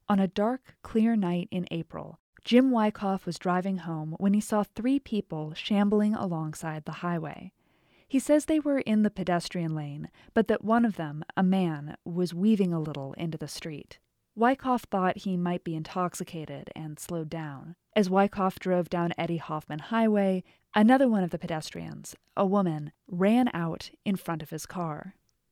On a dark, clear night in April, Jim Wyckoff was driving home when he saw 3 people shambling alongside the highway. He says they were in the pedestrian lane, but that one of them, a man, was weaving a little into the street. Wyckoff thought he might be intoxicated and slowed down. As Wyckoff drove down Eddie Hoffman Highway, another one of the pedestrians, a woman, ran out in front of his car.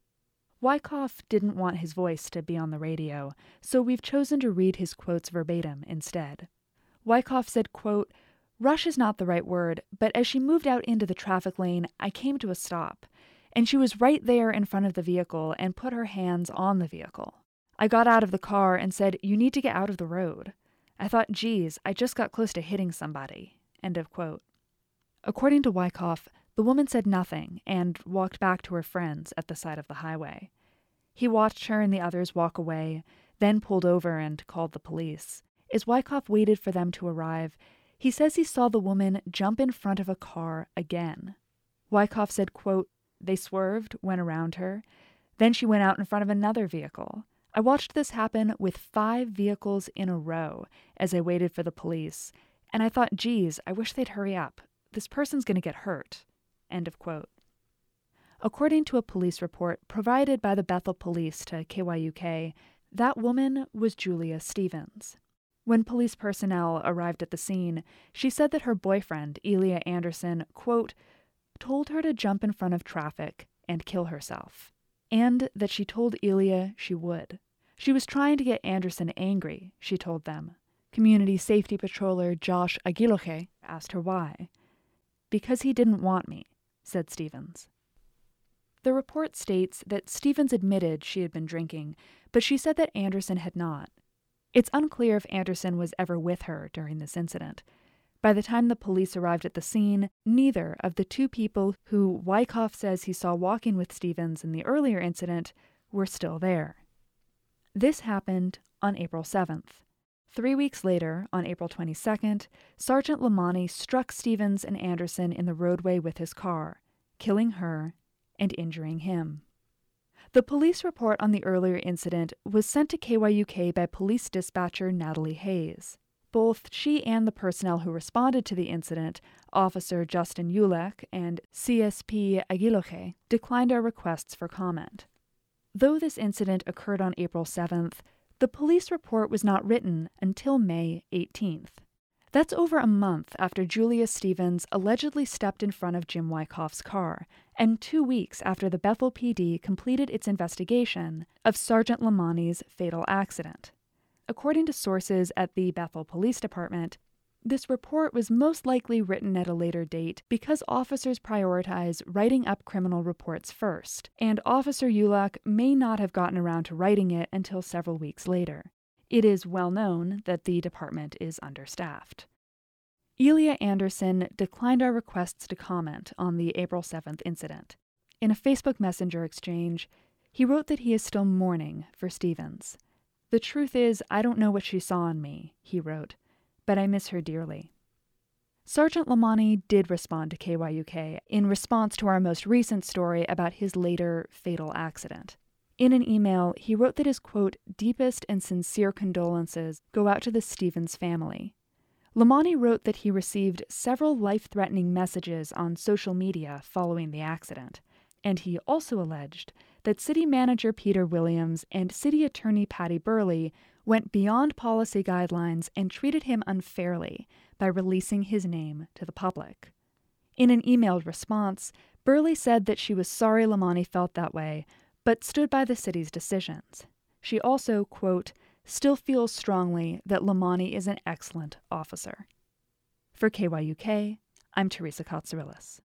Wyckoff didn't want his voice to be on the radio, so we've chosen to read his quotes verbatim instead. Wyckoff said, quote, "Rush is not the right word, but as she moved out into the traffic lane, I came to a stop, and she was right there in front of the vehicle and put her hands on the vehicle. I got out of the car and said, 'You need to get out of the road.' I thought, geez, I just got close to hitting somebody." End of quote. According to Wyckoff, the woman said nothing and walked back to her friends at the side of the highway. He watched her and the others walk away, then pulled over and called the police. As Wyckoff waited for them to arrive, he says he saw the woman jump in front of a car again. Wyckoff said, quote, "They swerved, went around her. Then she went out in front of another vehicle. I watched this happen with 5 vehicles in a row as I waited for the police, and I thought, geez, I wish they'd hurry up. This person's going to get hurt." End of quote. According to a police report provided by the Bethel Police to KYUK, that woman was Julia Stevens. When police personnel arrived at the scene, she said that her boyfriend, Elia Anderson, quote, "told her to jump in front of traffic and kill herself, and that she told Elia she would. She was trying to get Anderson angry," she told them. Community safety patroller Josh Aguiloje asked her why. "Because he didn't want me," said Stevens. The report states that Stevens admitted she had been drinking, but she said that Anderson had not. It's unclear if Anderson was ever with her during this incident. By the time the police arrived at the scene, neither of the 2 people who Wyckoff says he saw walking with Stevens in the earlier incident were still there. This happened on April 7th. 3 weeks later, on April 22nd, Sergeant Lamani struck Stevens and Anderson in the roadway with his car, killing her and injuring him. The police report on the earlier incident was sent to KYUK by police dispatcher Natalie Hayes. Both she and the personnel who responded to the incident, Officer Justin Ulek and CSP Aguiloje, declined our requests for comment. Though this incident occurred on April 7th, the police report was not written until May 18th. That's over a month after Julia Stevens allegedly stepped in front of Jim Wyckoff's car, and 2 weeks after the Bethel PD completed its investigation of Sergeant Lamani's fatal accident. According to sources at the Bethel Police Department, this report was most likely written at a later date because officers prioritize writing up criminal reports first, and Officer Ulek may not have gotten around to writing it until several weeks later. It is well known that the department is understaffed. Elia Anderson declined our requests to comment on the April 7th incident. In a Facebook Messenger exchange, he wrote that he is still mourning for Stevens. "The truth is, I don't know what she saw in me," he wrote, "but I miss her dearly." Sergeant Lamani did respond to KYUK in response to our most recent story about his later fatal accident. In an email, he wrote that his, quote, "deepest and sincere condolences go out to the Stevens family." Lamani wrote that he received several life-threatening messages on social media following the accident, and he also alleged that City Manager Peter Williams and City Attorney Patty Burley went beyond policy guidelines and treated him unfairly by releasing his name to the public. In an emailed response, Burley said that she was sorry Lamani felt that way, but stood by the city's decisions. She also, quote, "still feels strongly that Lamani is an excellent officer." For KYUK, I'm Teresa Katsourelis.